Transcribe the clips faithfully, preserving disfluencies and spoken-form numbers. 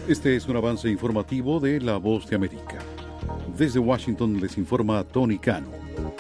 Este es un avance informativo de La Voz de América. Desde Washington les informa Tony Cano.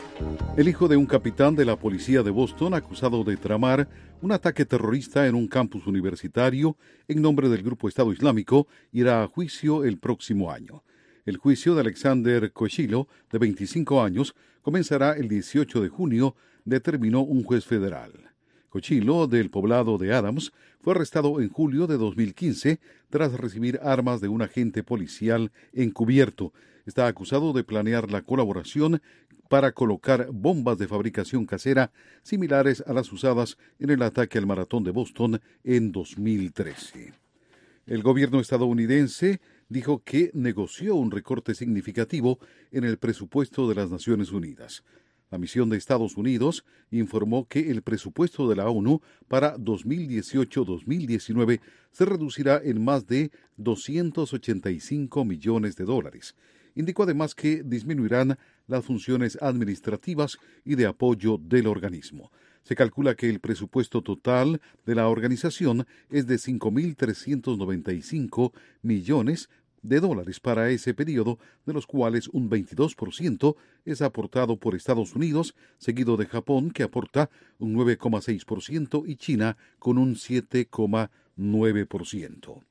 El hijo de un capitán de la policía de Boston, acusado de tramar un ataque terrorista en un campus universitario en nombre del grupo Estado Islámico, irá a juicio el próximo año. El juicio de Alexander Cochilo, de veinticinco años, comenzará el dieciocho de junio, determinó un juez federal. Cochilo, del poblado de Adams, fue arrestado en julio de dos mil quince tras recibir armas de un agente policial encubierto. Está acusado de planear la colaboración para colocar bombas de fabricación casera similares a las usadas en el ataque al maratón de Boston en dos mil trece. El gobierno estadounidense dijo que negoció un recorte significativo en el presupuesto de las Naciones Unidas. La misión de Estados Unidos informó que el presupuesto de la ONU para dos mil dieciocho a dos mil diecinueve se reducirá en más de doscientos ochenta y cinco millones de dólares. Indicó además que disminuirán las funciones administrativas y de apoyo del organismo. Se calcula que el presupuesto total de la organización es de cinco mil trescientos noventa y cinco millones de dólares para ese periodo, de los cuales un veintidós por ciento es aportado por Estados Unidos, seguido de Japón, que aporta un nueve coma seis por ciento, y China con un siete coma nueve por ciento.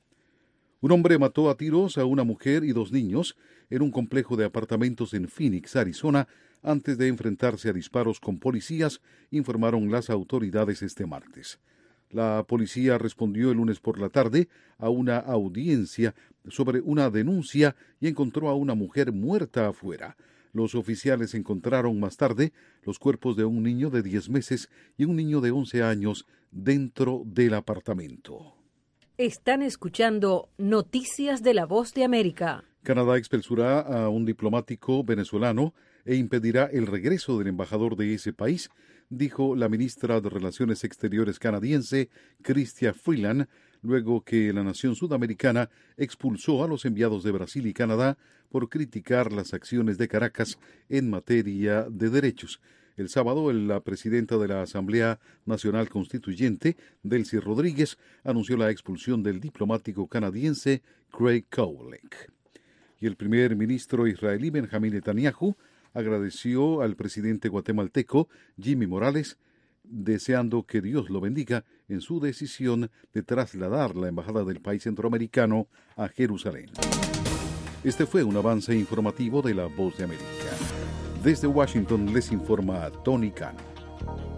Un hombre mató a tiros a una mujer y dos niños en un complejo de apartamentos en Phoenix, Arizona, antes de enfrentarse a disparos con policías, informaron las autoridades este martes. La policía respondió el lunes por la tarde a una audiencia sobre una denuncia y encontró a una mujer muerta afuera. Los oficiales encontraron más tarde los cuerpos de un niño de diez meses y un niño de once años dentro del apartamento. Están escuchando Noticias de La Voz de América. Canadá expulsará a un diplomático venezolano e impedirá el regreso del embajador de ese país, dijo la ministra de Relaciones Exteriores canadiense, Chrystia Freeland, luego que la nación sudamericana expulsó a los enviados de Brasil y Canadá por criticar las acciones de Caracas en materia de derechos. El sábado, la presidenta de la Asamblea Nacional Constituyente, Delcy Rodríguez, anunció la expulsión del diplomático canadiense Craig Kowalik. Y el primer ministro israelí Benjamín Netanyahu agradeció al presidente guatemalteco Jimmy Morales, deseando que Dios lo bendiga en su decisión de trasladar la embajada del país centroamericano a Jerusalén. Este fue un avance informativo de La Voz de América. Desde Washington les informa Tony Cano.